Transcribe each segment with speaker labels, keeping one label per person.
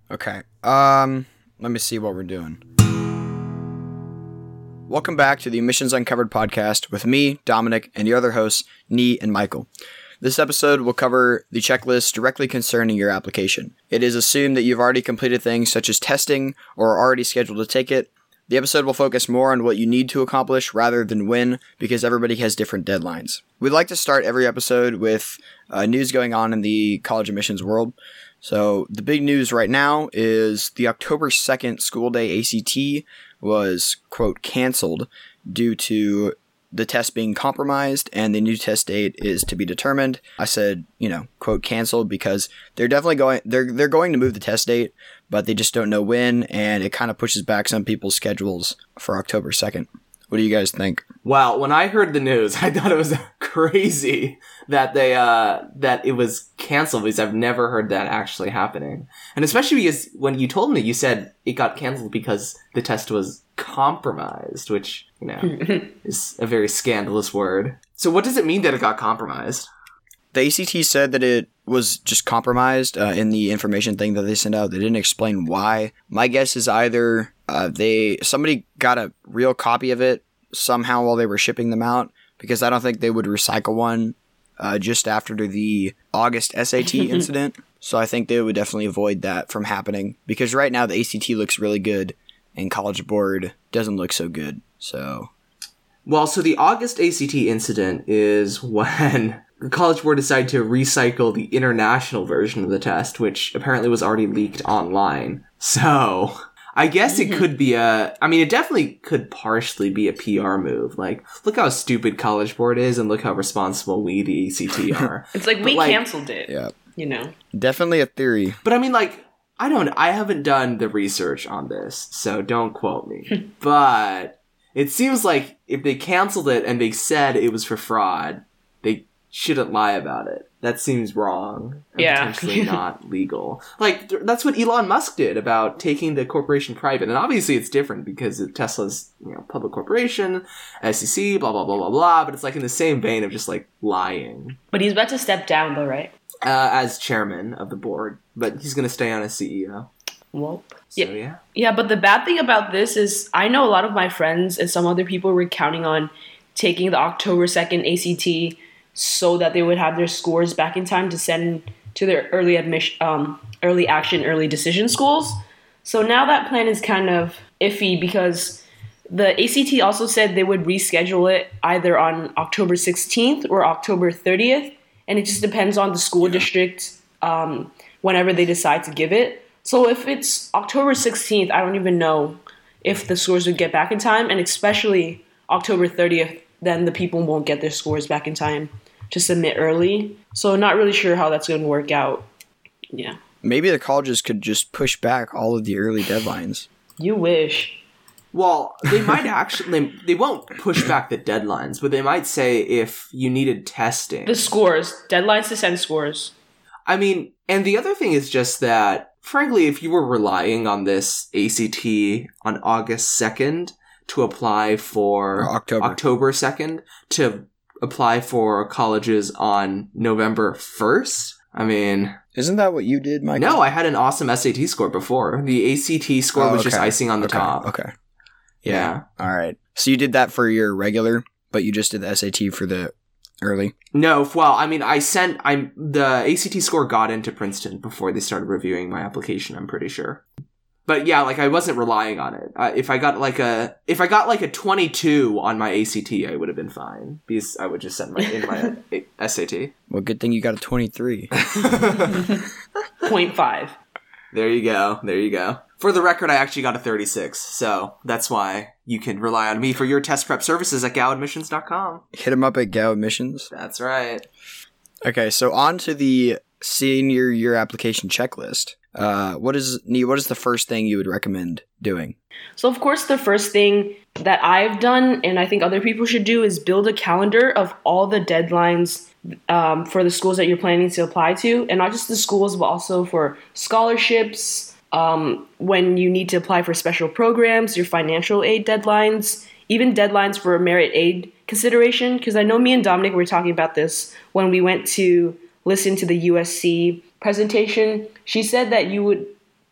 Speaker 1: Okay. Let me see what we're doing. Welcome back to the Admissions Uncovered podcast with me, Dominic, and your other hosts, Nee and Michael. This episode will cover the checklist directly concerning your application. It is assumed that you've already completed things such as testing or are already scheduled to take it. The episode will focus more on what you need to accomplish rather than when, because everybody has different deadlines. We'd like to start every episode with news going on in the college admissions world. So the big news right now is the October 2nd school day ACT was, quote, canceled due to the test being compromised and the new test date is to be determined. I said, quote, canceled because they're definitely they're going to move the test date, but they just don't know when, and it kind of pushes back some people's schedules for October 2nd. What do you guys think?
Speaker 2: Wow, when I heard the news, I thought it was crazy that that it was canceled, because I've never heard that actually happening. And especially because when you told me, you said it got canceled because the test was compromised, which, is a very scandalous word. So what does it mean that it got compromised?
Speaker 1: The ACT said that it was just compromised in the information thing that they sent out. They didn't explain why. My guess is either somebody got a real copy of it somehow while they were shipping them out, because I don't think they would recycle one just after the August SAT incident. So I think they would definitely avoid that from happening, because right now the ACT looks really good and College Board doesn't look so good. So
Speaker 2: the August ACT incident is when the College Board decided to recycle the international version of the test, which apparently was already leaked online. So I guess it could be it definitely could partially be a PR move. Like, look how stupid College Board is, and look how responsible we, the ACT, are.
Speaker 3: It's like, we canceled it.
Speaker 1: Yeah.
Speaker 3: Definitely
Speaker 1: a theory.
Speaker 2: But I haven't done the research on this, so don't quote me. But it seems like if they canceled it and they said it was for fraud, they shouldn't lie about it. That seems wrong.
Speaker 3: Yeah.
Speaker 2: Potentially not legal. Like, that's what Elon Musk did about taking the corporation private. And obviously it's different because Tesla's, public corporation, SEC, blah, blah, blah, blah, blah. But it's like in the same vein of just like lying.
Speaker 3: But he's about to step down though, right?
Speaker 2: As chairman of the board. But he's going to stay on as CEO.
Speaker 3: Well,
Speaker 2: so, yeah.
Speaker 3: Yeah, but the bad thing about this is I know a lot of my friends and some other people were counting on taking the October 2nd ACT so that they would have their scores back in time to send to their early action, early decision schools. So now that plan is kind of iffy, because the ACT also said they would reschedule it either on October 16th or October 30th. And it just depends on the school district whenever they decide to give it. So if it's October 16th, I don't even know if the scores would get back in time. And especially October 30th, then the people won't get their scores back in time to submit early. So not really sure how that's going to work out. Yeah.
Speaker 1: Maybe the colleges could just push back all of the early deadlines.
Speaker 3: You wish.
Speaker 2: Well, they might actually, they won't push back the deadlines, but they might say if you needed testing.
Speaker 3: The scores. Deadlines to send scores.
Speaker 2: And the other thing is just that, frankly, if you were relying on this ACT on August 2nd to apply for October 2nd, to apply for colleges on November 1st,
Speaker 1: isn't that what you did, Mike?
Speaker 2: No, I had an awesome SAT score before. The ACT score was just icing on the top.
Speaker 1: Okay. Yeah. All right. So you did that for your regular, but you just did the SAT for the early?
Speaker 2: No, well, the ACT score got into Princeton before they started reviewing my application, I'm pretty sure. But yeah, I wasn't relying on it. If I got like a 22 on my ACT, I would have been fine, because I would just send my SAT.
Speaker 1: Well, good thing you got a 23.
Speaker 3: 0.5.
Speaker 2: There you go. For the record, I actually got a 36, so that's why you can rely on me for your test prep services at gowadmissions.com.
Speaker 1: Hit them up at Gow Admissions.
Speaker 2: That's right.
Speaker 1: Okay, so on to the senior year application checklist. What is the first thing you would recommend doing?
Speaker 3: So, of course, the first thing that I've done, and I think other people should do, is build a calendar of all the deadlines for the schools that you're planning to apply to, and not just the schools, but also for scholarships, when you need to apply for special programs, your financial aid deadlines, even deadlines for merit aid consideration. Because I know me and Dominic were talking about this when we went to listen to the USC presentation. She said that you would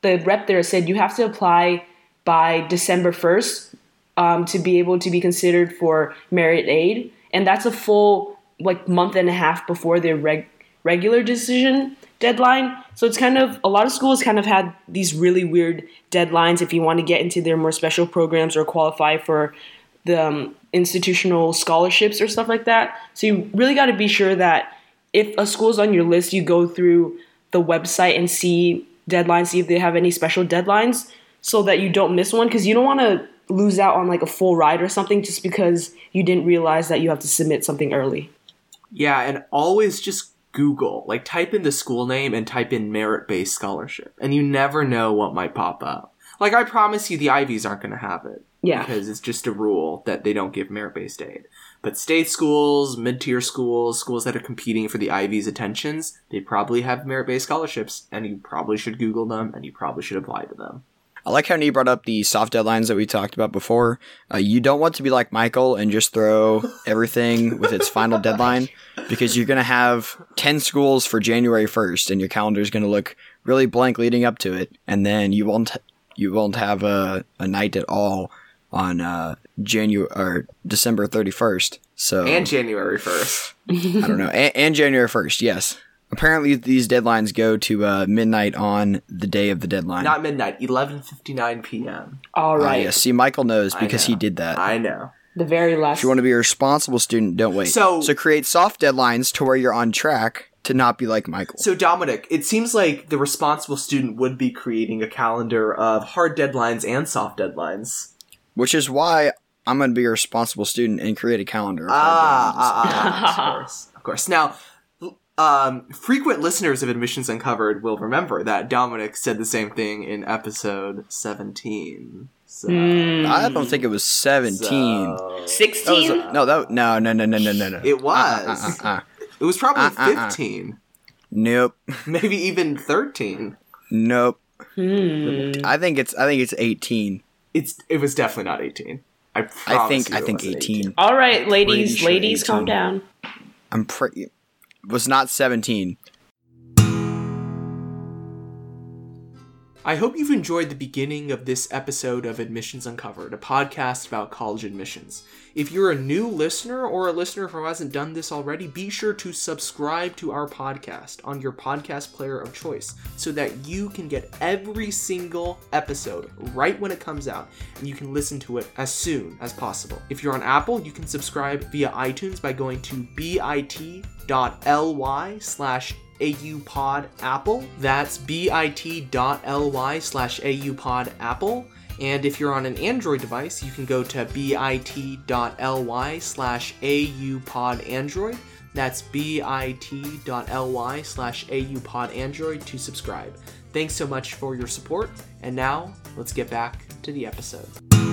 Speaker 3: the rep there said you have to apply by December 1st to be able to be considered for merit aid. And that's a full month and a half before the regular decision deadline. So it's kind of, a lot of schools kind of had these really weird deadlines if you want to get into their more special programs or qualify for the institutional scholarships or stuff like that. So you really got to be sure that if a school's on your list, you go through the website and see deadlines, see if they have any special deadlines so that you don't miss one, because you don't want to lose out on a full ride or something just because you didn't realize that you have to submit something early.
Speaker 2: Yeah, and always just Google, type in the school name and type in merit-based scholarship, and you never know what might pop up. I promise you the Ivies aren't going to have it.
Speaker 3: Yeah.
Speaker 2: Because it's just a rule that they don't give merit-based aid. But state schools, mid-tier schools, schools that are competing for the Ivies' attentions, they probably have merit-based scholarships, and you probably should Google them, and you probably should apply to them.
Speaker 1: I like how Nee brought up the soft deadlines that we talked about before. You don't want to be like Michael and just throw everything with its final deadline, because you're going to have 10 schools for January 1st, and your calendar is going to look really blank leading up to it, and then you won't have a night at all on December 31st. So
Speaker 2: and January 1st.
Speaker 1: I don't know. And January 1st, yes. Apparently, these deadlines go to midnight on the day of the deadline.
Speaker 2: Not midnight, 11:59 p.m.
Speaker 3: All right.
Speaker 1: Yes. See, Michael knows because he did that.
Speaker 2: I know.
Speaker 3: The very last.
Speaker 1: If you want to be a responsible student, don't wait. So create soft deadlines to where you're on track to not be like Michael.
Speaker 2: So Dominic, it seems like the responsible student would be creating a calendar of hard deadlines and soft deadlines.
Speaker 1: Which is why I'm going to be a responsible student and create a calendar.
Speaker 2: Of course. Now, frequent listeners of Admissions Uncovered will remember that Dominic said the same thing in episode 17. So,
Speaker 1: I don't think it was 17.
Speaker 3: 16?
Speaker 1: No.
Speaker 2: It was. It was probably 15.
Speaker 1: Nope.
Speaker 2: Maybe even 13.
Speaker 1: Nope. I think it's 18.
Speaker 2: It was definitely not 18. I think
Speaker 1: 18.
Speaker 3: All right, ladies,
Speaker 1: sure 18.
Speaker 3: Calm down.
Speaker 1: It was not 17.
Speaker 2: I hope you've enjoyed the beginning of this episode of Admissions Uncovered, a podcast about college admissions. If you're a new listener or a listener who hasn't done this already, be sure to subscribe to our podcast on your podcast player of choice so that you can get every single episode right when it comes out and you can listen to it as soon as possible. If you're on Apple, you can subscribe via iTunes by going to bit.ly/AUPodApple. That's bit.ly/AUPodApple. And if you're on an Android device, you can go to bit.ly/AUPodAndroid. That's bit.ly/AUPodAndroid to subscribe. Thanks so much for your support. And now, let's get back to the episode.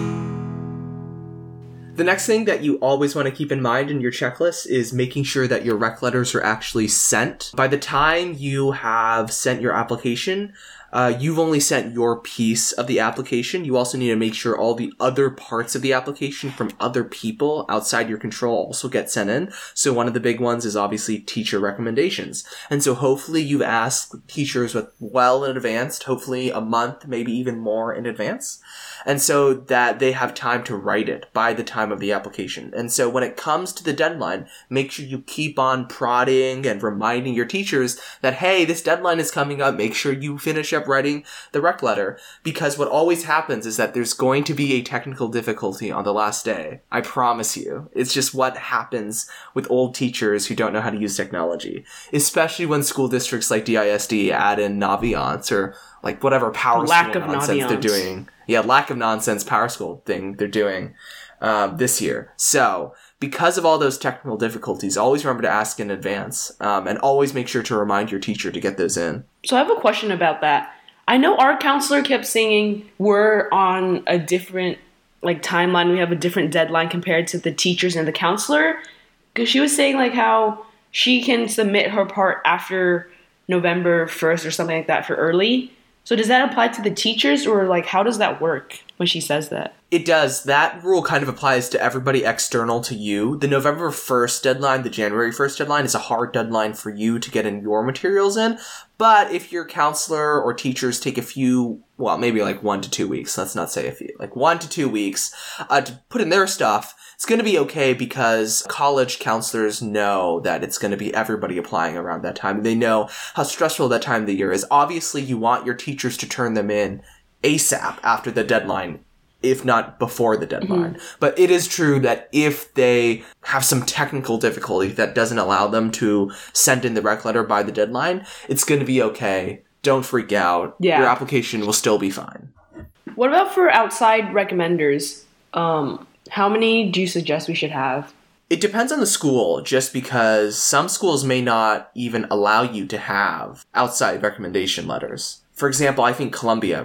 Speaker 2: The next thing that you always want to keep in mind in your checklist is making sure that your rec letters are actually sent. By the time you have sent your application, you've only sent your piece of the application. You also need to make sure all the other parts of the application from other people outside your control also get sent in. So one of the big ones is obviously teacher recommendations. And so hopefully you've asked teachers well in advance, hopefully a month, maybe even more in advance. And so that they have time to write it by the time of the application. And so when it comes to the deadline, make sure you keep on prodding and reminding your teachers that, hey, this deadline is coming up. Make sure you finish up writing the rec letter. Because what always happens is that there's going to be a technical difficulty on the last day. I promise you. It's just what happens with old teachers who don't know how to use technology. Especially when school districts like DISD add in Naviance or whatever power school nonsense they're doing. Yeah, lack of nonsense power school thing they're doing this year. So, because of all those technical difficulties, always remember to ask in advance and always make sure to remind your teacher to get those in.
Speaker 3: So I have a question about that. I know our counselor kept saying we're on a different timeline. We have a different deadline compared to the teachers and the counselor. Because she was saying how she can submit her part after November 1st or something like that for early. So does that apply to the teachers or how does that work? when she says that.
Speaker 2: It does. That rule kind of applies to everybody external to you. The November 1st deadline, the January 1st deadline is a hard deadline for you to get in your materials in. But if your counselor or teachers take a few, well, maybe like 1 to 2 weeks, let's not say a few, like 1 to 2 weeks to put in their stuff, it's going to be okay because college counselors know that it's going to be everybody applying around that time. They know how stressful that time of the year is. Obviously, you want your teachers to turn them in ASAP after the deadline, if not before the deadline. Mm-hmm. But it is true that if they have some technical difficulty that doesn't allow them to send in the rec letter by the deadline, it's going to be okay. Don't freak out.
Speaker 3: Yeah.
Speaker 2: Your application will still be fine.
Speaker 3: What about for outside recommenders? How many do you suggest we should have?
Speaker 2: It depends on the school, just because some schools may not even allow you to have outside recommendation letters. For example, I think Columbia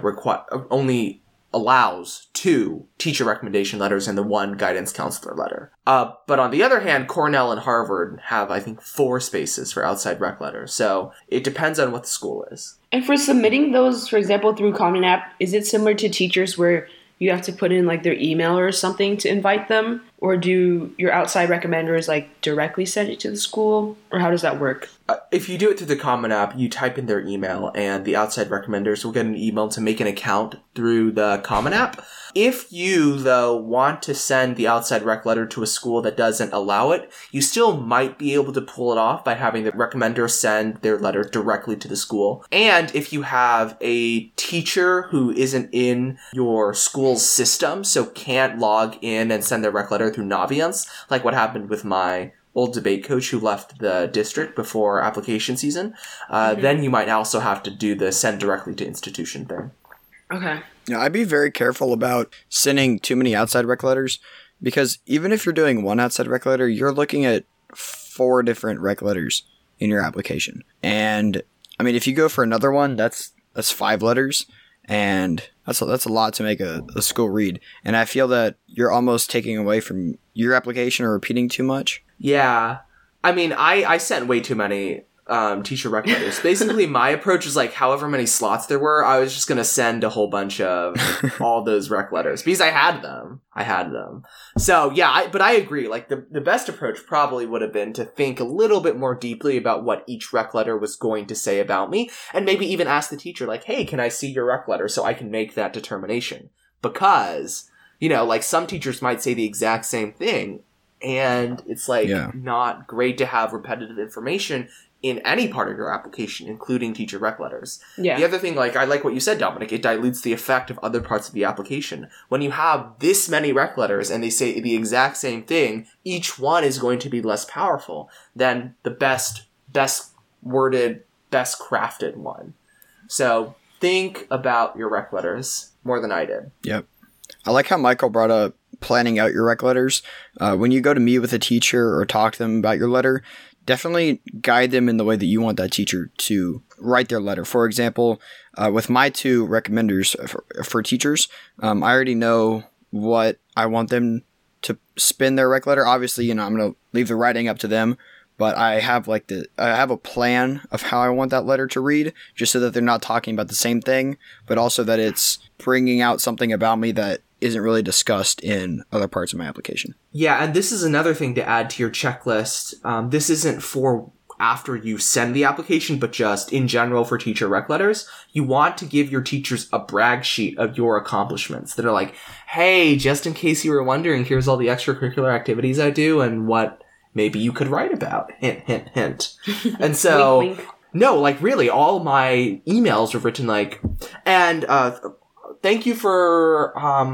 Speaker 2: only allows 2 teacher recommendation letters and the 1 guidance counselor letter. But on the other hand, Cornell and Harvard have, I think, 4 spaces for outside rec letters. So it depends on what the school is.
Speaker 3: And for submitting those, for example, through Common App, is it similar to teachers where you have to put in like their email or something to invite them? Or do your outside recommenders like directly send it to the school? Or how does that work?
Speaker 2: If you do it through the Common App, you type in their email and the outside recommenders will get an email to make an account through the Common App. If you, though, want to send the outside rec letter to a school that doesn't allow it, you still might be able to pull it off by having the recommender send their letter directly to the school. And if you have a teacher who isn't in your school's system, so can't log in and send their rec letter through Naviance, like what happened with my old debate coach who left the district before application season, then you might also have to do the send directly to institution thing.
Speaker 3: Okay.
Speaker 1: Yeah, I'd be very careful about sending too many outside rec letters, because even if you're doing 1 outside rec letter, you're looking at 4 different rec letters in your application. And I mean, if you go for another one, that's 5 letters, and that's a lot to make a school read. And I feel that you're almost taking away from your application or repeating too much.
Speaker 2: Yeah. I mean, I sent way too many teacher rec letters. Basically, my approach was like, however many slots there were, I was just going to send a whole bunch of all those rec letters because I had them. So yeah, but I agree. Like the best approach probably would have been to think a little bit more deeply about what each rec letter was going to say about me, and maybe even ask the teacher like, hey, can I see your rec letter so I can make that determination? Because, you know, like some teachers might say the exact same thing, and it's like not great to have repetitive information in any part of your application, including teacher rec letters. Yeah. The other thing, like, I like what you said, Dominic, it dilutes the effect of other parts of the application. When you have this many rec letters and they say the exact same thing, each one is going to be less powerful than the best worded, best crafted one. So think about your rec letters more than I did.
Speaker 1: Yep. I like how Michael brought up planning out your rec letters. When you go to meet with a teacher or talk to them about your letter, definitely guide them in the way that you want that teacher to write their letter. For example, with my 2 recommenders for teachers, I already know what I want them to spin their rec letter. Obviously, you know, I'm going to leave the writing up to them, but I have a plan of how I want that letter to read, just so that they're not talking about the same thing, but also that it's bringing out something about me that isn't really discussed in other parts of my application.
Speaker 2: Yeah, and this is another thing to add to your checklist. This isn't for after you send the application, but just in general for teacher rec letters. You want to give your teachers a brag sheet of your accomplishments that are like, hey, just in case you were wondering, here's all the extracurricular activities I do and what maybe you could write about. Hint, hint, hint. And so,
Speaker 3: wink, wink.
Speaker 2: No, like really, all my emails are written like, and thank you for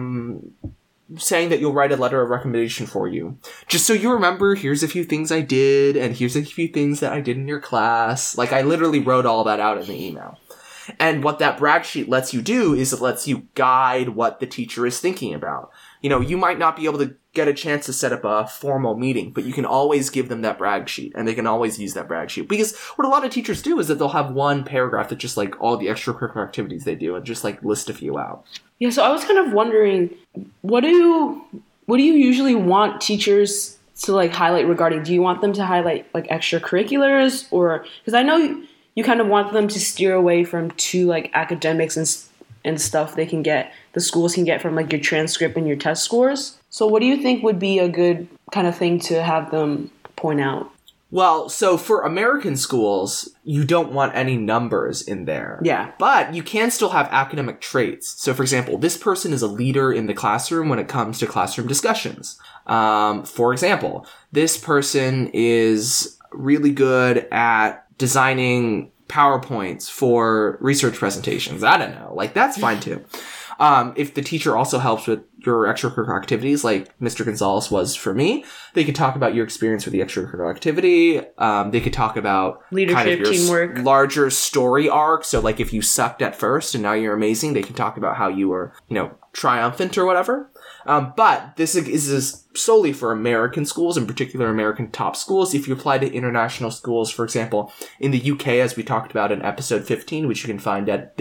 Speaker 2: saying that you'll write a letter of recommendation for you. Just so you remember, here's a few things I did, and here's a few things that I did in your class. Like, I literally wrote all that out in the email. And what that brag sheet lets you do is it lets you guide what the teacher is thinking about. You know, you might not be able to get a chance to set up a formal meeting, but you can always give them that brag sheet, and they can always use that brag sheet. Because what a lot of teachers do is that they'll have one paragraph that's just like all the extracurricular activities they do and just like list a few out.
Speaker 3: Yeah, so I was kind of wondering, what do you usually want teachers to like highlight regarding? Do you want them to highlight like extracurriculars, or because I know you kind of want them to steer away from too like academics and and stuff the schools can get from like your transcript and your test scores. So what do you think would be a good kind of thing to have them point out?
Speaker 2: Well, so for American schools, you don't want any numbers in there.
Speaker 3: Yeah.
Speaker 2: But you can still have academic traits. So, for example, this person is a leader in the classroom when it comes to classroom discussions. For example, this person is really good at designing PowerPoints for research presentations. I don't know. Like, that's fine too. If the teacher also helps with your extracurricular activities, like Mr. Gonzalez was for me, they could talk about your experience with the extracurricular activity. They could talk about
Speaker 3: leadership,
Speaker 2: kind of your
Speaker 3: teamwork,
Speaker 2: larger story arc. So, like, if you sucked at first and now you're amazing, they can talk about how you were, triumphant or whatever. But this is solely for American schools, in particular American top schools. If you apply to international schools, for example, in the UK, as we talked about in episode 15, which you can find at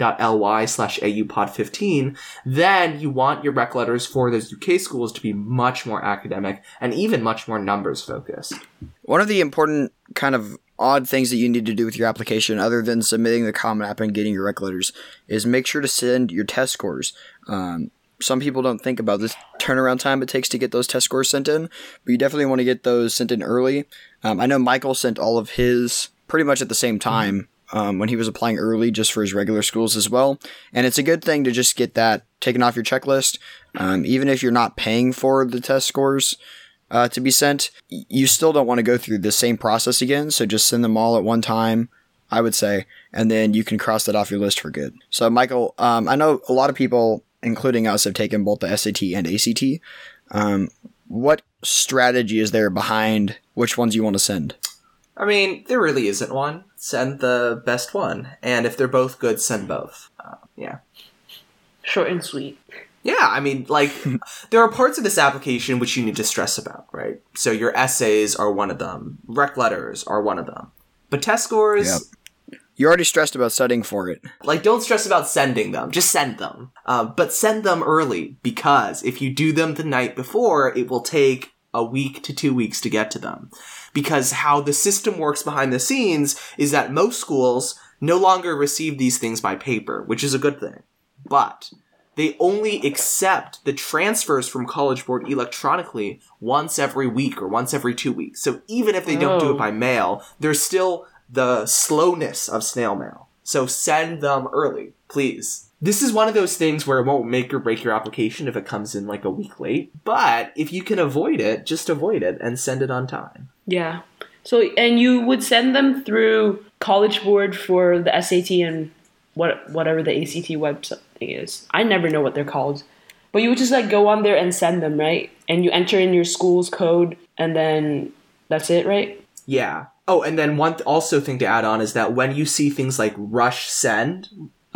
Speaker 2: bit.ly/AUPod15, then you want your rec letters for those UK schools to be much more academic and even much more numbers focused.
Speaker 1: One of the important kind of odd things that you need to do with your application, other than submitting the Common App and getting your rec letters, is make sure to send your test scores. Some people don't think about this turnaround time it takes to get those test scores sent in, but you definitely want to get those sent in early. I know Michael sent all of his pretty much at the same time when he was applying early just for his regular schools as well. And it's a good thing to just get that taken off your checklist. Even if you're not paying for the test scores to be sent, you still don't want to go through the same process again. So just send them all at one time, I would say, and then you can cross that off your list for good. So Michael, I know a lot of people, including us, have taken both the SAT and ACT. What strategy is there behind which ones you want to send?
Speaker 2: I mean, there really isn't one. Send the best one. And if they're both good, send both. Yeah.
Speaker 3: Short and sweet.
Speaker 2: Yeah, I mean, like, there are parts of this application which you need to stress about, right? So your essays are one of them. Rec letters are one of them. But test scores...
Speaker 1: Yep. You're already stressed about studying for it.
Speaker 2: Like, don't stress about sending them. Just send them. But send them early, because if you do them the night before, it will take a week to 2 weeks to get to them. Because how the system works behind the scenes is that most schools no longer receive these things by paper, which is a good thing. But they only accept the transfers from College Board electronically once every week or once every 2 weeks. So even if they don't do it by mail, there's still the slowness of snail mail. So send them early, please. This is one of those things where it won't make or break your application if it comes in like a week late. But if you can avoid it, just avoid it and send it on time.
Speaker 3: Yeah. So, and you would send them through College Board for the SAT and whatever the ACT website is. I never know what they're called. But you would just like go on there and send them, right? And you enter in your school's code and then that's it, right?
Speaker 2: Yeah. Oh, and then one also thing to add on is that when you see things like rush send,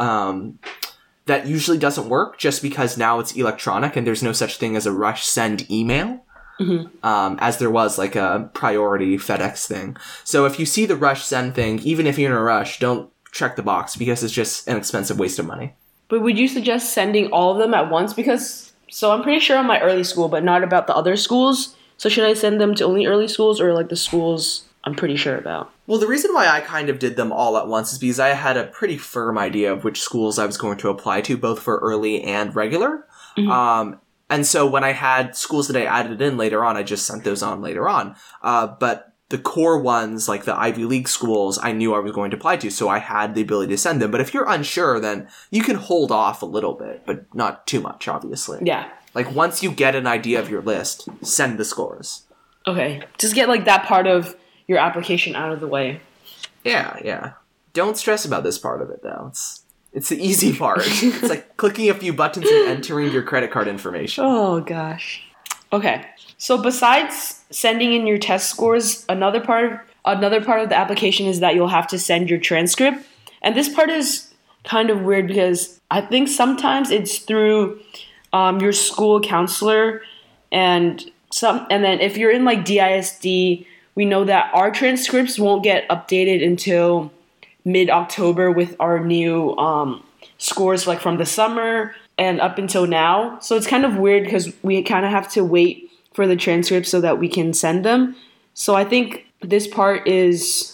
Speaker 2: that usually doesn't work just because now it's electronic and there's no such thing as a rush send email, as there was like a priority FedEx thing. So if you see the rush send thing, even if you're in a rush, don't check the box because it's just an expensive waste of money.
Speaker 3: But would you suggest sending all of them at once? So I'm pretty sure on my early school, but not about the other schools. So should I send them to only early schools or like the schools I'm pretty sure about?
Speaker 2: Well, the reason why I kind of did them all at once is because I had a pretty firm idea of which schools I was going to apply to, both for early and regular. And so when I had schools that I added in later on, I just sent those on later on. But the core ones, like the Ivy League schools, I knew I was going to apply to, so I had the ability to send them. But if you're unsure, then you can hold off a little bit, but not too much, obviously.
Speaker 3: Yeah.
Speaker 2: Like, once you get an idea of your list, send the scores.
Speaker 3: Okay. Just get, like, that part of your application out of the way.
Speaker 2: Yeah. Don't stress about this part of it, though. It's the easy part. It's like clicking a few buttons and entering your credit card information.
Speaker 3: Oh, gosh. Okay. So besides sending in your test scores, another part of the application is that you'll have to send your transcript. And this part is kind of weird because I think sometimes it's through your school counselor and then if you're in like DISD, we know that our transcripts won't get updated until mid-October with our new scores like from the summer and up until now. So it's kind of weird because we kind of have to wait for the transcripts so that we can send them. So I think this part is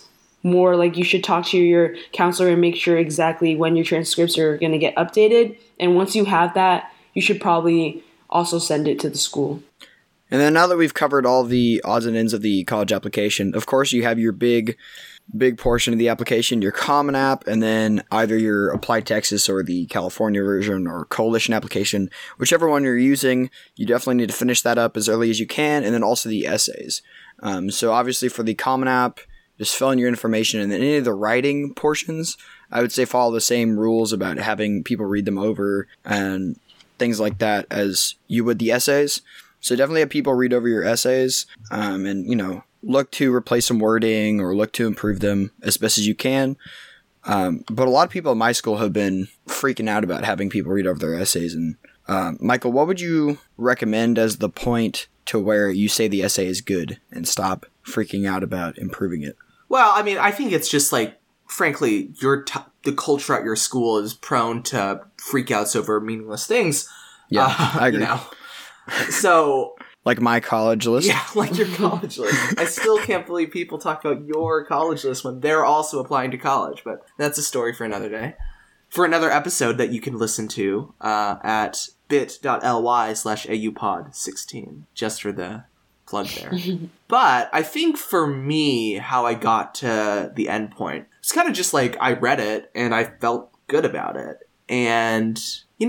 Speaker 3: more like you should talk to your counselor and make sure exactly when your transcripts are going to get updated. And once you have that, you should probably also send it to the school.
Speaker 1: And then now that we've covered all the odds and ends of the college application, of course you have your big portion of the application, your Common App, and then either your Apply Texas or the California version or Coalition application, whichever one you're using. You definitely need to finish that up as early as you can, and then also the essays. So obviously for the Common App, just fill in your information, and then any of the writing portions, I would say follow the same rules about having people read them over and things like that as you would the essays. So definitely have people read over your essays, and, look to replace some wording or look to improve them as best as you can. But a lot of people at my school have been freaking out about having people read over their essays. And Michael, what would you recommend as the point to where you say the essay is good and stop freaking out about improving it?
Speaker 2: Well, I mean, I think it's just like, frankly, the culture at your school is prone to freakouts over meaningless things.
Speaker 1: Yeah, I agree.
Speaker 2: So...
Speaker 1: Like my college list?
Speaker 2: Yeah, like your college list. I still can't believe people talk about your college list when they're also applying to college, but that's a story for another day. For another episode that you can listen to at bit.ly/aupod16, just for the plug there. But I think for me, how I got to the end point, it's kind of just like I read it and I felt good about it. And,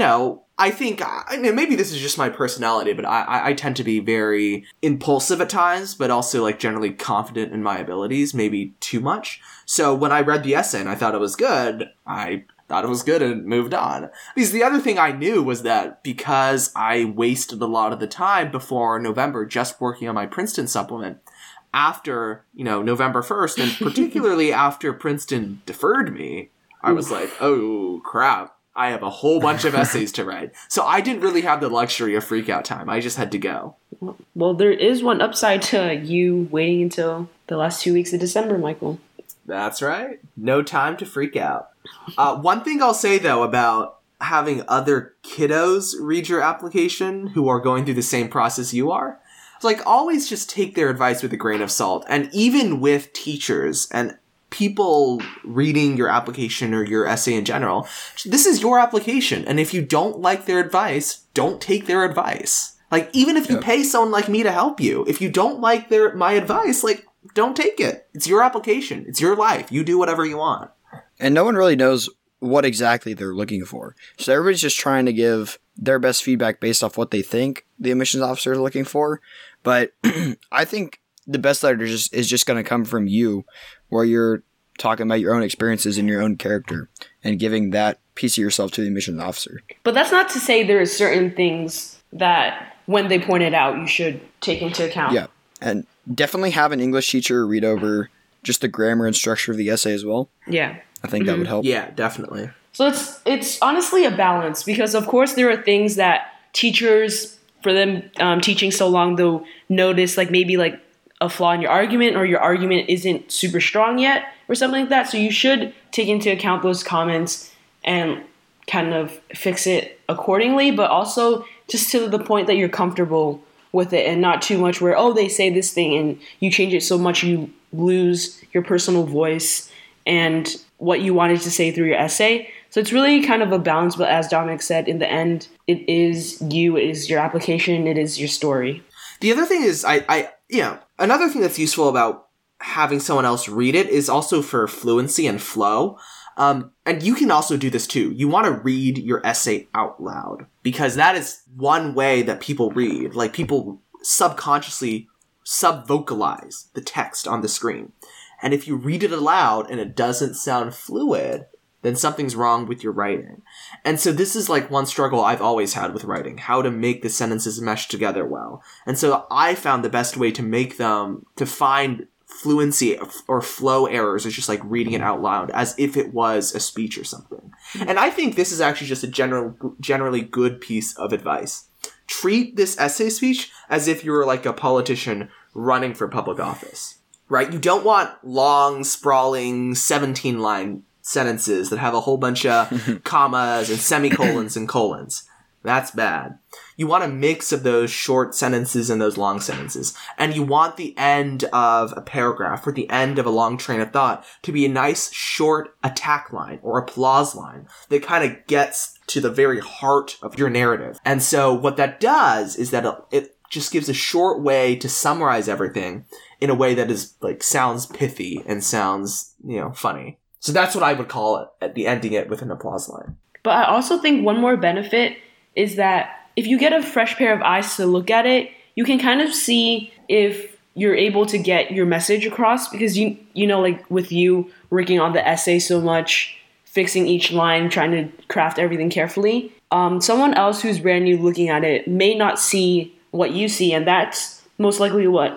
Speaker 2: I think, maybe this is just my personality, but I tend to be very impulsive at times, but also like generally confident in my abilities, maybe too much. So when I read the essay and I thought it was good, I thought it was good and moved on. Because the other thing I knew was that because I wasted a lot of the time before November just working on my Princeton supplement, after, November 1st, and particularly after Princeton deferred me, I was like, oh crap. I have a whole bunch of essays to write. So I didn't really have the luxury of freakout time. I just had to go.
Speaker 3: Well, there is one upside to you waiting until the last 2 weeks of December, Michael.
Speaker 2: That's right. No time to freak out. One thing I'll say, though, about having other kiddos read your application who are going through the same process you are, it's like always just take their advice with a grain of salt. And even with teachers and people reading your application or your essay in general, this is your application. And if you don't like their advice, don't take their advice. Like, even if you pay someone like me to help you, if you don't like my advice, like, don't take it. It's your application. It's your life. You do whatever you want.
Speaker 1: And no one really knows what exactly they're looking for. So everybody's just trying to give their best feedback based off what they think the admissions officer is looking for. But I think the best letter is just going to come from you, where you're talking about your own experiences and your own character and giving that piece of yourself to the admissions officer.
Speaker 3: But that's not to say there are certain things that when they point it out, you should take into account.
Speaker 1: Yeah. And definitely have an English teacher read over just the grammar and structure of the essay as well.
Speaker 3: Yeah.
Speaker 1: I think that would help.
Speaker 2: Yeah, definitely.
Speaker 3: So it's honestly a balance, because of course there are things that teachers, for them teaching so long, they'll notice like maybe like a flaw in your argument, or your argument isn't super strong yet or something like that. So you should take into account those comments and kind of fix it accordingly, but also just to the point that you're comfortable with it, and not too much where, oh, they say this thing and you change it so much you lose your personal voice and what you wanted to say through your essay. So it's really kind of a balance, but as Dominic said, in the end, it is you, it is your application, it is your story.
Speaker 2: The other thing is, another thing that's useful about having someone else read it is also for fluency and flow. And you can also do this too. You want to read your essay out loud, because that is one way that people read. Like, people subconsciously sub-vocalize the text on the screen. And if you read it aloud and it doesn't sound fluid, then something's wrong with your writing. And so this is like one struggle I've always had with writing, how to make the sentences mesh together well. And so I found the best way to make them, to find fluency or flow errors, is just like reading it out loud as if it was a speech or something. And I think this is actually just a generally good piece of advice. Treat this essay speech as if you were like a politician running for public office. Right? You don't want long, sprawling, 17-line sentences that have a whole bunch of commas and semicolons and colons. That's bad. You want a mix of those short sentences and those long sentences. And you want the end of a paragraph or the end of a long train of thought to be a nice short attack line or applause line that kind of gets to the very heart of your narrative. And so what that does is that it just gives a short way to summarize everything in a way that is like sounds pithy and sounds, funny. So that's what I would call it, at the ending it with an applause line.
Speaker 3: But I also think one more benefit is that if you get a fresh pair of eyes to look at it, you can kind of see if you're able to get your message across, because you know, like with you working on the essay so much, fixing each line, trying to craft everything carefully, someone else who's brand new looking at it may not see what you see, and that's most likely what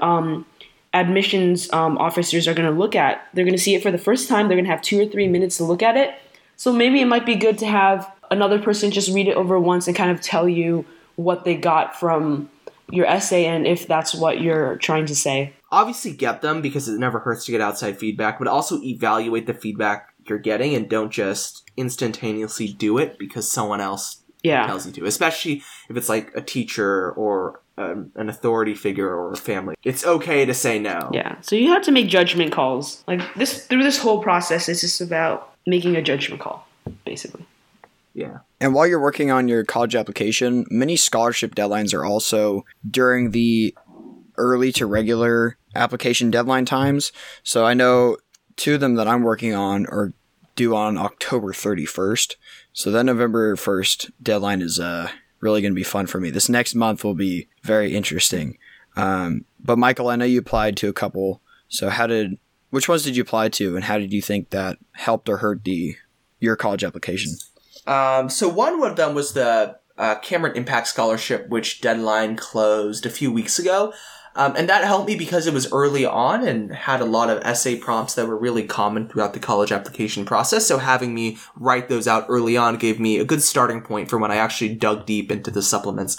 Speaker 3: admissions officers are going to look at. They're going to see it for the first time. They're going to have 2 or 3 minutes to look at it. So maybe it might be good to have another person just read it over once and kind of tell you what they got from your essay and if that's what you're trying to say.
Speaker 2: Obviously get them, because it never hurts to get outside feedback, but also evaluate the feedback you're getting and don't just instantaneously do it because someone else tells you to, especially if it's like a teacher or an authority figure or a family. It's okay to say no.
Speaker 3: Yeah, so you have to make judgment calls. Like through this whole process, it's just about making a judgment call, basically.
Speaker 2: Yeah.
Speaker 1: And while you're working on your college application, many scholarship deadlines are also during the early to regular application deadline times. So I know 2 of them that I'm working on are due on October 31st. So that November 1st deadline is really going to be fun for me. This next month will be very interesting. But Michael, I know you applied to a couple. So which ones did you apply to, and how did you think that helped or hurt your college application?
Speaker 2: So one of them was the Cameron Impact Scholarship, which deadline closed a few weeks ago. And that helped me because it was early on and had a lot of essay prompts that were really common throughout the college application process. So having me write those out early on gave me a good starting point for when I actually dug deep into the supplements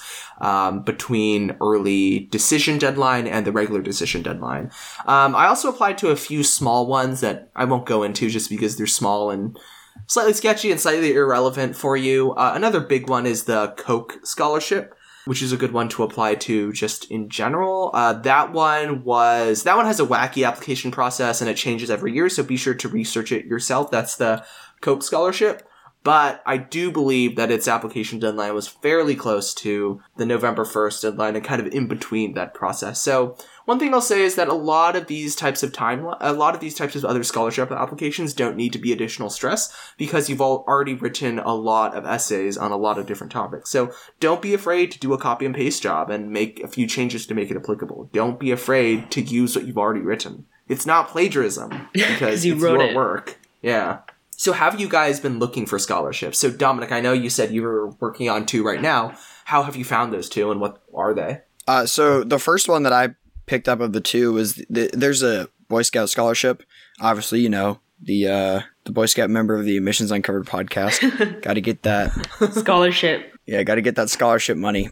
Speaker 2: between early decision deadline and the regular decision deadline. I also applied to a few small ones that I won't go into just because they're small and slightly sketchy and slightly irrelevant for you. Another big one is the Koch Scholarship, which is a good one to apply to just in general. That one has a wacky application process and it changes every year, so be sure to research it yourself. That's the Koch Scholarship. But I do believe that its application deadline was fairly close to the November 1st deadline and kind of in between that process. So one thing I'll say is that a lot of these types of other scholarship applications don't need to be additional stress because you've already written a lot of essays on a lot of different topics. So don't be afraid to do a copy and paste job and make a few changes to make it applicable. Don't be afraid to use what you've already written. It's not plagiarism because
Speaker 3: you
Speaker 2: it's
Speaker 3: wrote
Speaker 2: your
Speaker 3: it.
Speaker 2: work. Yeah. So have you guys been looking for scholarships? So Dominic, I know you said you were working on 2 right now. How have you found those 2 and what are they?
Speaker 1: So the first one that I picked up of the 2 was there's a Boy Scout scholarship. Obviously, you know, the Boy Scout member of the Missions Uncovered podcast. Got to get that
Speaker 3: scholarship.
Speaker 1: Yeah, got to get that scholarship money.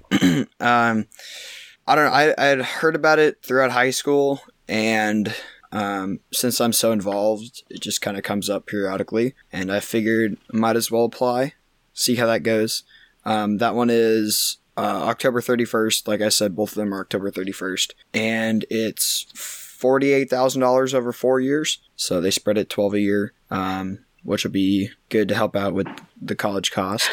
Speaker 1: I don't know. I had heard about it throughout high school, and since I'm so involved, it just kind of comes up periodically, and I figured I might as well apply, see how that goes. That one is October 31st. Like I said, both of them are October 31st, and it's $48,000 over 4 years. So they spread it 12 a year, which will be good to help out with the college cost.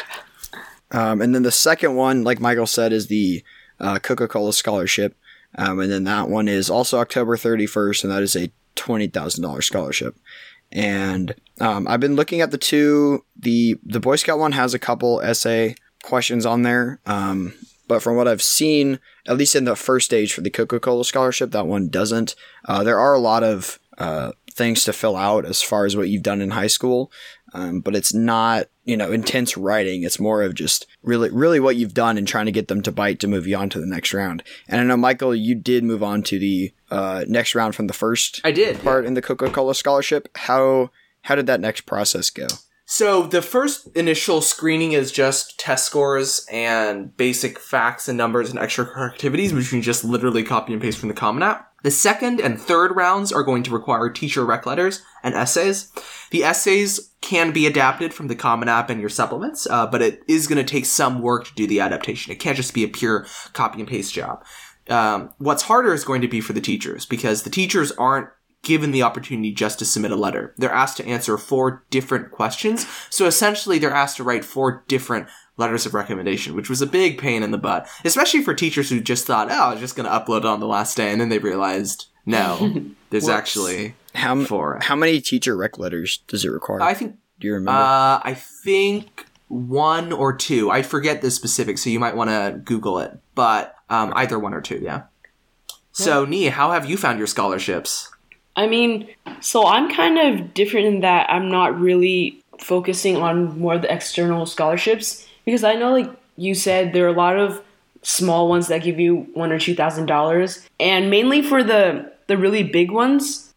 Speaker 1: And then the second one, like Michael said, is the Coca-Cola scholarship. And then that one is also October 31st, and that is a $20,000 scholarship. And I've been looking at the 2. The Boy Scout one has a couple essay questions on there. But from what I've seen, at least in the first stage for the Coca-Cola scholarship, that one doesn't. There are a lot of things to fill out as far as what you've done in high school. But it's not, intense writing. It's more of just really what you've done and trying to get them to bite to move you on to the next round. And I know, Michael, you did move on to the next round from the first part in the Coca-Cola scholarship. How did that next process go?
Speaker 2: So the first initial screening is just test scores and basic facts and numbers and extracurricular activities, which you can just literally copy and paste from the Common App. The second and third rounds are going to require teacher rec letters and essays. The essays can be adapted from the Common App and your supplements, but it is going to take some work to do the adaptation. It can't just be a pure copy and paste job. What's harder is going to be for the teachers, because the teachers aren't given the opportunity just to submit a letter. They're asked to answer 4 different questions. So essentially, they're asked to write 4 different letters of recommendation, which was a big pain in the butt, especially for teachers who just thought, I was just going to upload it on the last day, and then they realized, no, there's actually 4.
Speaker 1: How many teacher rec letters does it require?
Speaker 2: I think.
Speaker 1: Do you remember?
Speaker 2: I think 1 or 2. I forget the specifics, so you might want to Google it. But either 1 or 2, yeah. So, Nia, how have you found your scholarships?
Speaker 3: I mean, so I'm kind of different in that I'm not really focusing on more of the external scholarships, because I know, like you said, there are a lot of small ones that give you $1,000 or $2,000, and mainly for the really big ones,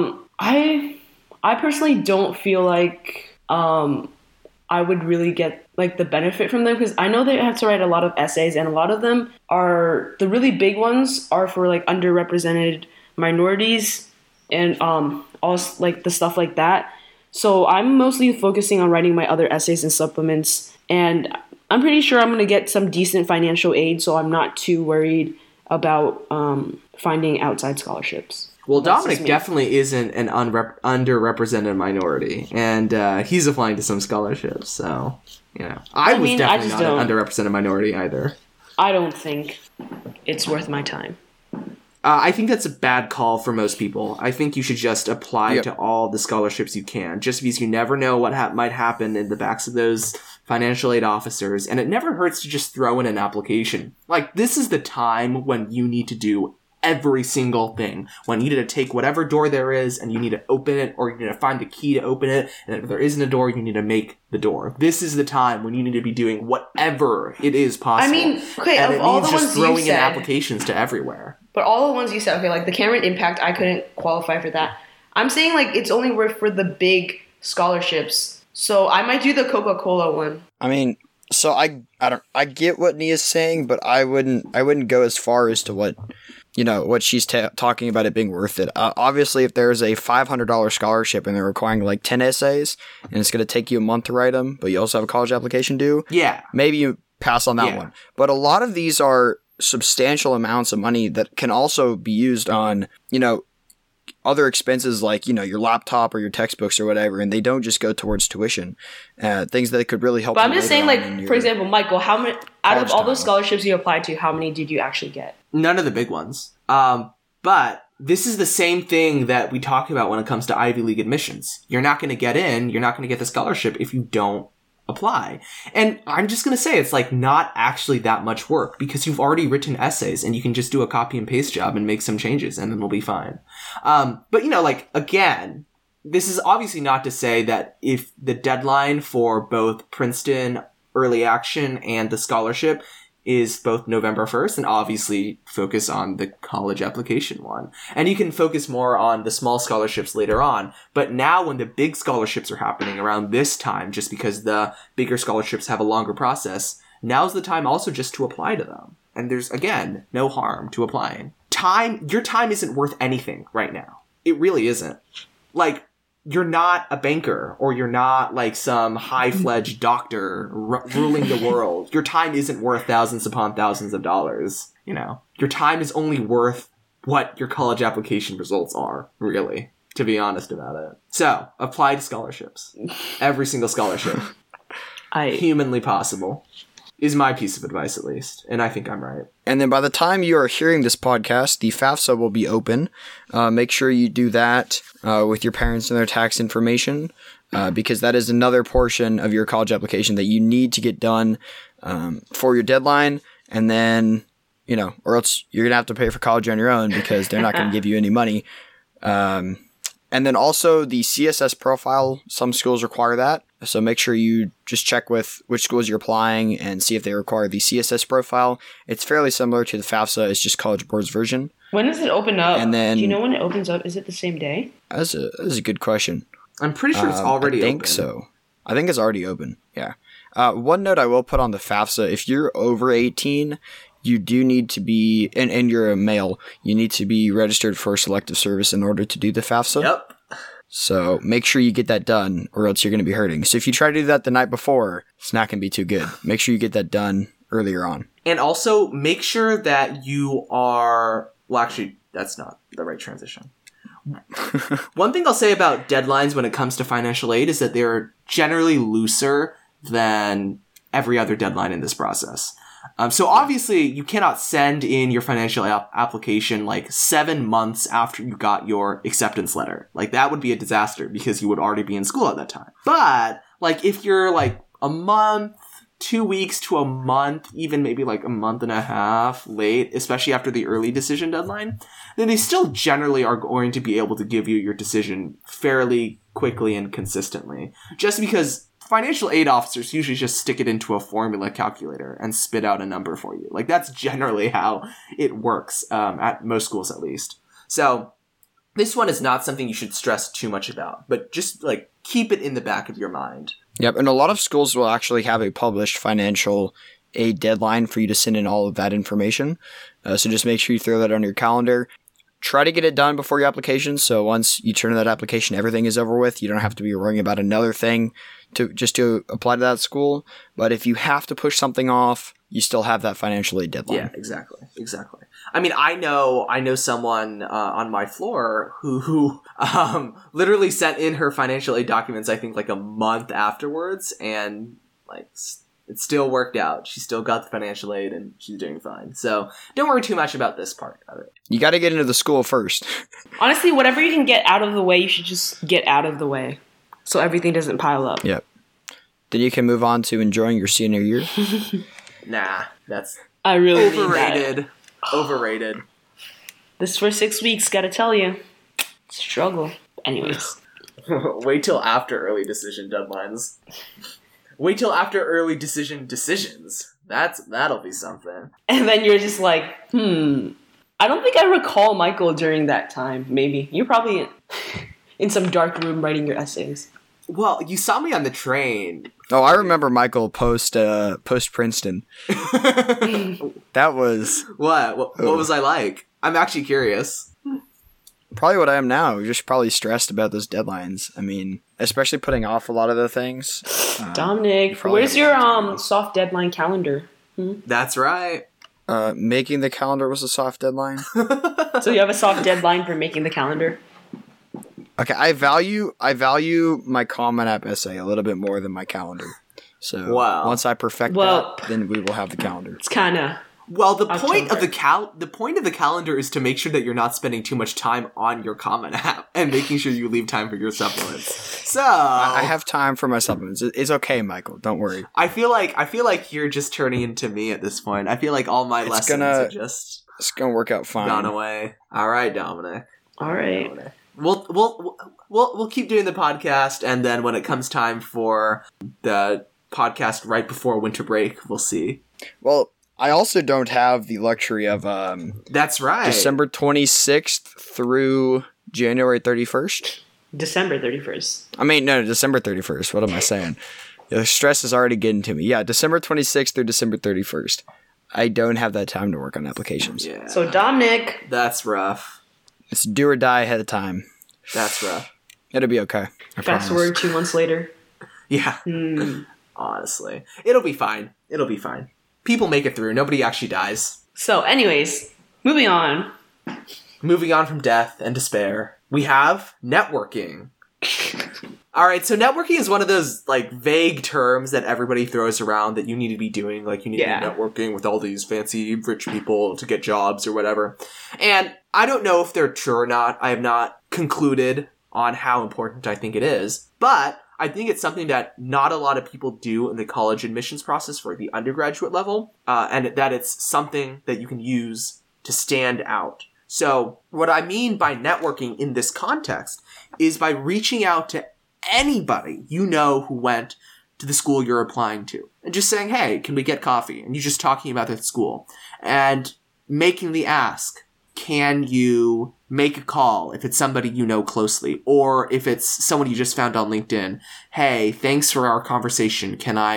Speaker 3: I personally don't feel like I would really get like the benefit from them, because I know they have to write a lot of essays, and a lot of them are, the really big ones are for like underrepresented minorities and all like the stuff like that. So I'm mostly focusing on writing my other essays and supplements, and I'm pretty sure I'm going to get some decent financial aid, so I'm not too worried about finding outside scholarships.
Speaker 2: Well, Dominic definitely isn't an underrepresented minority, and he's applying to some scholarships, so, you know. I was definitely not an underrepresented minority either.
Speaker 3: I don't think it's worth my time.
Speaker 2: I think that's a bad call for most people. I think you should just apply to all the scholarships you can, just because you never know what might happen in the backs of those financial aid officers, and it never hurts to just throw in an application. Like, this is the time when you need to do every single thing. When you need to take whatever door there is, and you need to open it, or you need to find the key to open it, and if there isn't a door, you need to make the door. This is the time when you need to be doing whatever it is possible.
Speaker 3: I mean, okay,
Speaker 2: and
Speaker 3: of
Speaker 2: it
Speaker 3: all
Speaker 2: means
Speaker 3: the
Speaker 2: just
Speaker 3: ones you
Speaker 2: throwing in
Speaker 3: said,
Speaker 2: applications to everywhere.
Speaker 3: But all the ones you said, okay, like the Cameron Impact, I couldn't qualify for that. I'm saying like it's only worth for the big scholarships. So I might do the Coca-Cola one.
Speaker 1: I mean, so I get what Nia's saying, but I wouldn't go as far as to what she's talking about it being worth it. Obviously, if there's a $500 scholarship and they're requiring like 10 essays and it's going to take you a month to write them, but you also have a college application due, maybe you pass on that one. But a lot of these are substantial amounts of money that can also be used on, other expenses like, your laptop or your textbooks or whatever, and they don't just go towards tuition. Things that could really help.
Speaker 3: But I'm just saying, like, for example, Michael, how many out of all those scholarships you applied to, how many did you actually get?
Speaker 2: None of the big ones. But this is the same thing that we talk about when it comes to Ivy League admissions. You're not going to get in, you're not going to get the scholarship if you don't apply. And I'm just going to say it's like not actually that much work, because you've already written essays and you can just do a copy and paste job and make some changes and then it'll be fine. But again, this is obviously not to say that if the deadline for both Princeton Early Action and the scholarship is both November 1st, and obviously focus on the college application one. And you can focus more on the small scholarships later on. But now when the big scholarships are happening around this time, just because the bigger scholarships have a longer process, now's the time also just to apply to them. And there's, again, no harm to applying. Your time isn't worth anything right now. It really isn't. Like, you're not a banker, or you're not like some high-fledged doctor ruling the world. Your time isn't worth thousands upon thousands of dollars, Your time is only worth what your college application results are, really, to be honest about it. So, apply to scholarships. Every single scholarship. Humanly possible. Is my piece of advice, at least. And I think I'm right.
Speaker 1: And then by the time you are hearing this podcast, the FAFSA will be open. Make sure you do that with your parents and their tax information, because that is another portion of your college application that you need to get done for your deadline. And then, or else you're going to have to pay for college on your own, because they're not going to give you any money. And then also the CSS profile, some schools require that. So make sure you just check with which schools you're applying and see if they require the CSS profile. It's fairly similar to the FAFSA. It's just College Board's version.
Speaker 3: When does it open up?
Speaker 1: And then,
Speaker 3: do you know when it opens up? Is it the same day?
Speaker 1: That's a good question.
Speaker 2: I'm pretty sure it's already open.
Speaker 1: I think so. I think it's already open. Yeah. One note I will put on the FAFSA, if you're over 18, you do need to be, and you're a male, you need to be registered for selective service in order to do the FAFSA.
Speaker 2: Yep.
Speaker 1: So make sure you get that done or else you're going to be hurting. So if you try to do that the night before, it's not going to be too good. Make sure you get that done earlier on.
Speaker 2: And also make sure that you are, well, actually, that's not the right transition. One thing I'll say about deadlines when it comes to financial aid is that they're generally looser than every other deadline in this process. So obviously you cannot send in your financial application like 7 months after you got your acceptance letter. Like that would be a disaster because you would already be in school at that time. But like if you're like a month, 2 weeks to a month, even maybe like a month and a half late, especially after the early decision deadline, then they still generally are going to be able to give you your decision fairly quickly and consistently. Just because financial aid officers usually just stick it into a formula calculator and spit out a number for you. Like that's generally how it works, at most schools at least. So this one is not something you should stress too much about, but just like keep it in the back of your mind.
Speaker 1: Yep, and a lot of schools will actually have a published financial aid deadline for you to send in all of that information. So just make sure you throw that on your calendar. Try to get it done before your application, so once you turn in that application, everything is over with. You don't have to be worrying about another thing to apply to that school. But if you have to push something off, you still have that financial aid deadline.
Speaker 2: Yeah, exactly. I mean, I know someone on my floor who literally sent in her financial aid documents, I think, like a month afterwards, and like it still worked out. She still got the financial aid, and she's doing fine. So don't worry too much about this part of it.
Speaker 1: You got to get into the school first.
Speaker 3: Honestly, whatever you can get out of the way, you should just get out of the way, so everything doesn't pile up.
Speaker 1: Yep. Then you can move on to enjoying your senior year.
Speaker 2: Nah, that's
Speaker 3: I really
Speaker 2: overrated.
Speaker 3: Need that.
Speaker 2: Overrated.
Speaker 3: This first 6 weeks, gotta tell you, struggle. Anyways.
Speaker 2: Wait till after early decisions. Wait till after early decisions. That'll be something.
Speaker 3: And then you're just like, I don't think I recall Michael during that time. Maybe. You're probably in some dark room writing your essays.
Speaker 2: Well, you saw me on the train.
Speaker 1: Oh, I remember Michael post Princeton. That was...
Speaker 2: What was I like? I'm actually curious.
Speaker 1: Probably what I am now. Just probably stressed about those deadlines. I mean, especially putting off a lot of the things.
Speaker 3: Dominic, where's your soft deadline calendar?
Speaker 2: That's right.
Speaker 1: Making the calendar was a soft deadline.
Speaker 3: So you have a soft deadline for making the calendar?
Speaker 1: Okay, I value my Common App essay a little bit more than my calendar. So once I perfect that, then we will have the calendar.
Speaker 3: It's kind of
Speaker 2: the point of the calendar is to make sure that you're not spending too much time on your Common App and making sure you leave time for your supplements. So
Speaker 1: I have time for my supplements. It's okay, Michael. Don't worry.
Speaker 2: I feel like you're just turning into me at this point. I feel like all my lessons are just
Speaker 1: it's gonna work out fine.
Speaker 2: Gone away. All right, Dominic.
Speaker 3: All right.
Speaker 2: We'll keep doing the podcast, and then when it comes time for the podcast right before winter break, we'll see.
Speaker 1: Well, I also don't have the luxury of
Speaker 2: that's right.
Speaker 1: December 26th through January 31st.
Speaker 3: December 31st.
Speaker 1: I mean, no, December 31st. What am I saying? The stress is already getting to me. Yeah, December 26th through December 31st. I don't have that time to work on applications.
Speaker 2: Yeah.
Speaker 3: So, Dominic.
Speaker 2: That's rough.
Speaker 1: It's do or die ahead of time.
Speaker 2: That's rough.
Speaker 1: It'll be okay.
Speaker 3: Fast forward 2 months later.
Speaker 2: Yeah. Honestly. It'll be fine. People make it through. Nobody actually dies.
Speaker 3: So, anyways, moving on.
Speaker 2: Moving on from death and despair, we have networking. Alright, so networking is one of those, like, vague terms that everybody throws around that you need to be doing. Like, you need to be networking with all these fancy rich people to get jobs or whatever. And I don't know if they're true or not. I have not concluded on how important I think it is. But I think it's something that not a lot of people do in the college admissions process for the undergraduate level. And that it's something that you can use to stand out. So what I mean by networking in this context is by reaching out to anybody you know who went to the school you're applying to and just saying, hey, can we get coffee? And you're just talking about that school and making the ask. Can you make a call if it's somebody you know closely, or if it's someone you just found on LinkedIn? Hey, thanks for our conversation. Can I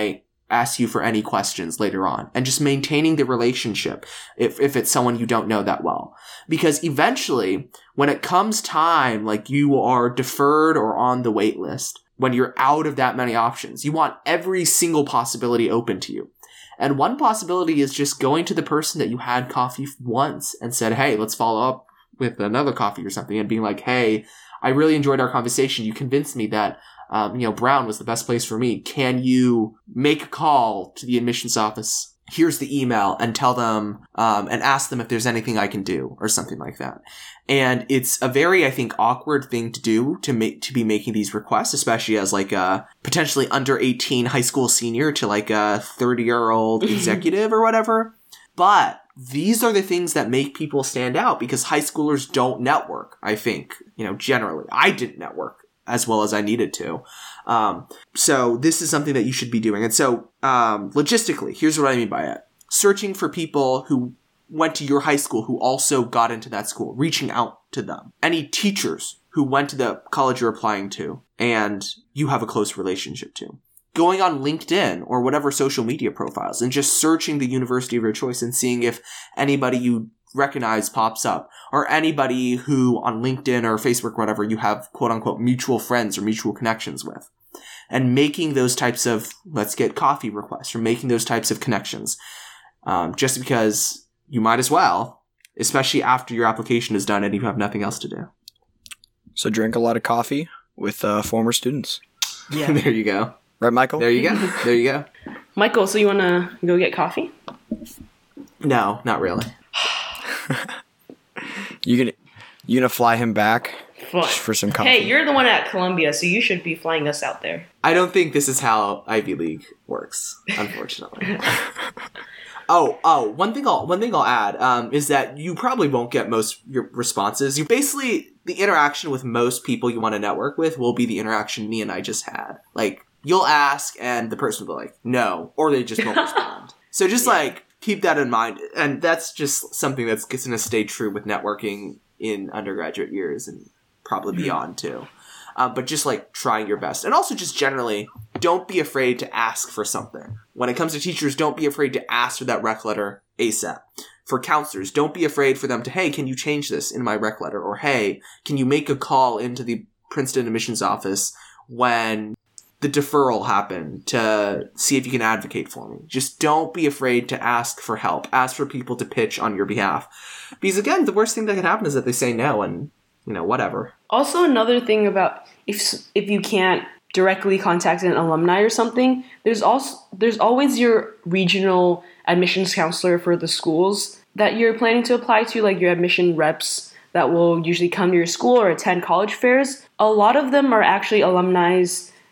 Speaker 2: ask you for any questions later on, and just maintaining the relationship if it's someone you don't know that well. Because eventually, when it comes time, like you are deferred or on the wait list, when you're out of that many options, you want every single possibility open to you. And one possibility is just going to the person that you had coffee once and said, hey, let's follow up with another coffee or something, and being like, hey, I really enjoyed our conversation. You convinced me that Brown was the best place for me. Can you make a call to the admissions office? Here's the email, and tell them, and ask them if there's anything I can do, or something like that. And it's a very, I think, awkward thing to do to be making these requests, especially as like a potentially under 18 high school senior to like a 30-year-old executive or whatever. But these are the things that make people stand out, because high schoolers don't network, I think, generally. I didn't network as well as I needed to. So this is something that you should be doing. And so, logistically, here's what I mean by it. Searching for people who went to your high school who also got into that school, reaching out to them. Any teachers who went to the college you're applying to and you have a close relationship to. Going on LinkedIn or whatever social media profiles and just searching the university of your choice and seeing if anybody you recognize pops up, or anybody who on LinkedIn or Facebook or whatever you have quote unquote mutual friends or mutual connections with, and making those types of let's get coffee requests, or making those types of connections, just because you might as well, especially after your application is done and you have nothing else to do.
Speaker 1: So drink a lot of coffee with former students.
Speaker 2: Yeah. There you go.
Speaker 1: Right, Michael?
Speaker 2: There you go. There you go.
Speaker 3: Michael, so you want to go get coffee?
Speaker 2: No, not really.
Speaker 1: You gonna fly him back for some coffee?
Speaker 3: Hey, you're the one at Columbia, so you should be flying us out there.
Speaker 2: I don't think this is how Ivy League works, unfortunately. One thing I'll add is that you probably won't get most your responses. You basically, the interaction with most people you want to network with will be the interaction me and I just had. Like, you'll ask and the person will be like, no, or they just won't respond. So just keep that in mind. And that's just something that's going to stay true with networking in undergraduate years and probably beyond too. But just trying your best. And also just generally, don't be afraid to ask for something. When it comes to teachers, don't be afraid to ask for that rec letter ASAP. For counselors, don't be afraid for them to, hey, can you change this in my rec letter? Or, hey, can you make a call into the Princeton admissions office when the deferral happened to see if you can advocate for me. Just don't be afraid to ask for help. Ask for people to pitch on your behalf. Because again, the worst thing that can happen is that they say no and, whatever.
Speaker 3: Also, another thing about if you can't directly contact an alumni or something, there's always your regional admissions counselor for the schools that you're planning to apply to, like your admission reps that will usually come to your school or attend college fairs. A lot of them are actually alumni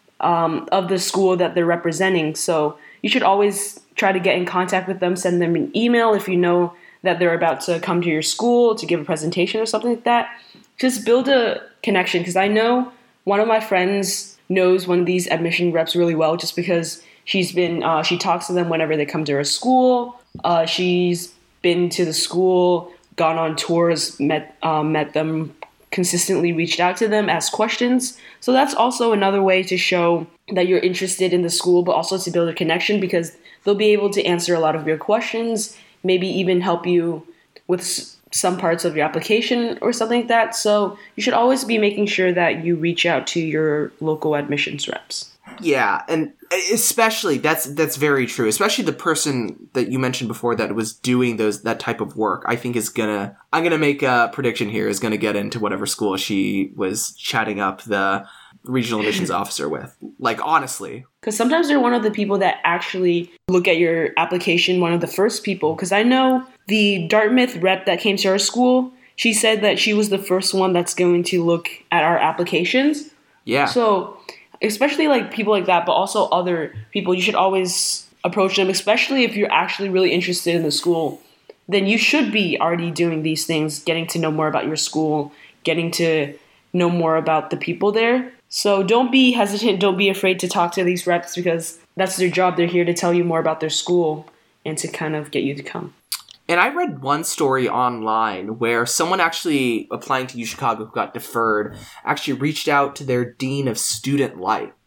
Speaker 3: of the school that they're representing. So you should always try to get in contact with them, send them an email if you know that they're about to come to your school to give a presentation or something like that. Just build a connection, because I know one of my friends knows one of these admission reps really well just because she talks to them whenever they come to her school. She's been to the school, gone on tours, met them, consistently reached out to them, asked questions. So that's also another way to show that you're interested in the school, but also to build a connection, because they'll be able to answer a lot of your questions, maybe even help you with some parts of your application or something like that. So you should always be making sure that you reach out to your local admissions reps.
Speaker 2: Yeah, and especially that's very true. Especially the person that you mentioned before that was doing that type of work, I think I'm gonna make a prediction here, is gonna get into whatever school she was chatting up the regional admissions officer with. Honestly.
Speaker 3: Because sometimes they're one of the people that actually look at your application, one of the first people. Because I know the Dartmouth rep that came to our school, she said that she was the first one that's going to look at our applications.
Speaker 2: Yeah.
Speaker 3: So especially people like that, but also other people, you should always approach them, especially if you're actually really interested in the school. Then you should be already doing these things, getting to know more about your school, getting to know more about the people there. So don't be hesitant, don't be afraid to talk to these reps, because that's their job. They're here to tell you more about their school and to kind of get you to come.
Speaker 2: And I read one story online where someone actually applying to UChicago who got deferred actually reached out to their dean of student life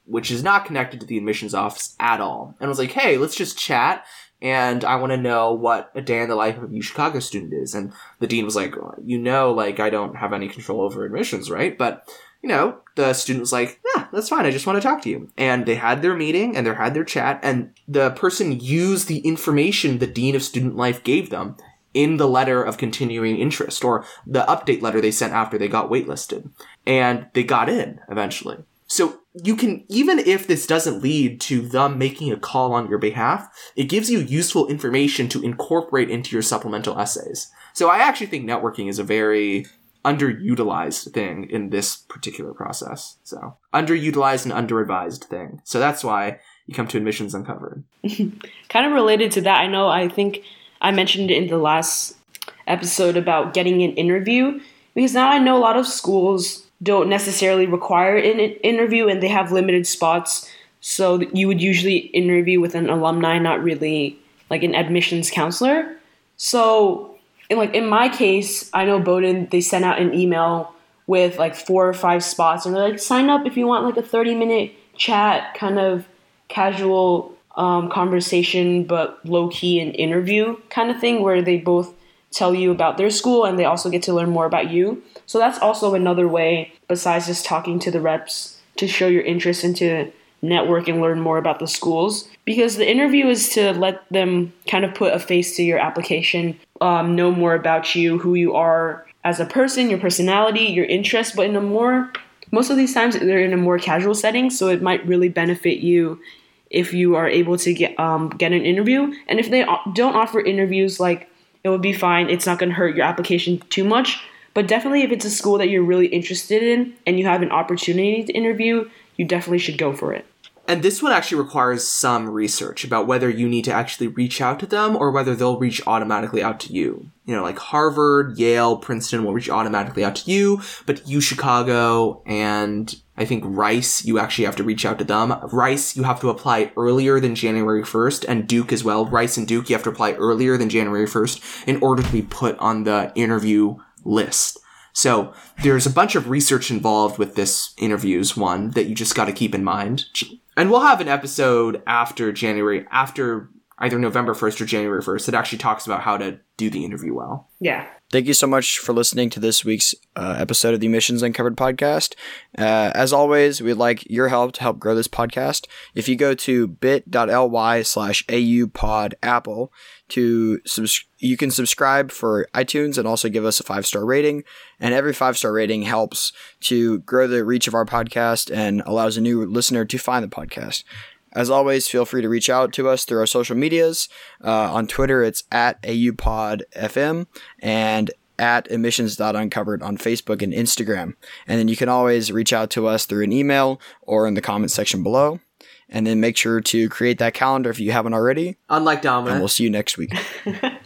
Speaker 2: which is not connected to the admissions office at all, and was like, hey, let's just chat, and I want to know what a day in the life of a UChicago student is. And the dean was like, I don't have any control over admissions, right? But, the student was like, yeah, that's fine. I just want to talk to you. And they had their meeting and they had their chat, and the person used the information the dean of student life gave them in the letter of continuing interest, or the update letter they sent after they got waitlisted. And they got in eventually. So you can, even if this doesn't lead to them making a call on your behalf, it gives you useful information to incorporate into your supplemental essays. So I actually think networking is a very underutilized thing in this particular process. So underutilized and underadvised thing. So that's why you come to Admissions Uncovered.
Speaker 3: Kind of related to that, I think I mentioned it in the last episode about getting an interview, because now I know a lot of schools don't necessarily require an interview and they have limited spots. So you would usually interview with an alumni, not really like an admissions counselor. So in my case, I know Bowdoin, they sent out an email with 4 or 5 spots, and they're like, sign up if you want a 30-minute chat, kind of casual conversation, but low-key an interview kind of thing, where they both tell you about their school and they also get to learn more about you. So that's also another way, besides just talking to the reps, to show your interest and to network and learn more about the schools. Because the interview is to let them kind of put a face to your application, know more about you, who you are as a person, your personality, your interests, but most of these times they're in a more casual setting, so it might really benefit you if you are able to get an interview. And if they don't offer interviews, it would be fine. It's not going to hurt your application too much. But definitely if it's a school that you're really interested in and you have an opportunity to interview, you definitely should go for it.
Speaker 2: And this one actually requires some research about whether you need to actually reach out to them or whether they'll reach automatically out to you. Harvard, Yale, Princeton will reach automatically out to you, but UChicago and I think Rice, you actually have to reach out to them. Rice, you have to apply earlier than January 1st, and Duke as well. Rice and Duke, you have to apply earlier than January 1st in order to be put on the interview list. So there's a bunch of research involved with this interviews one that you just got to keep in mind. And we'll have an episode after either November 1st or January 1st that actually talks about how to do the interview well.
Speaker 3: Yeah.
Speaker 1: Thank you so much for listening to this week's episode of the Admissions Uncovered podcast. As always, we'd like your help to help grow this podcast. If you go to bit.ly/AUPodApple you can subscribe for iTunes and also give us a 5-star rating. And every 5-star rating helps to grow the reach of our podcast and allows a new listener to find the podcast. As always, feel free to reach out to us through our social medias. On Twitter, it's @AUPodFM and @admissions.uncovered on Facebook and Instagram. And then you can always reach out to us through an email or in the comment section below. And then make sure to create that calendar if you haven't already.
Speaker 2: Unlike Dominic.
Speaker 1: And we'll see you next week.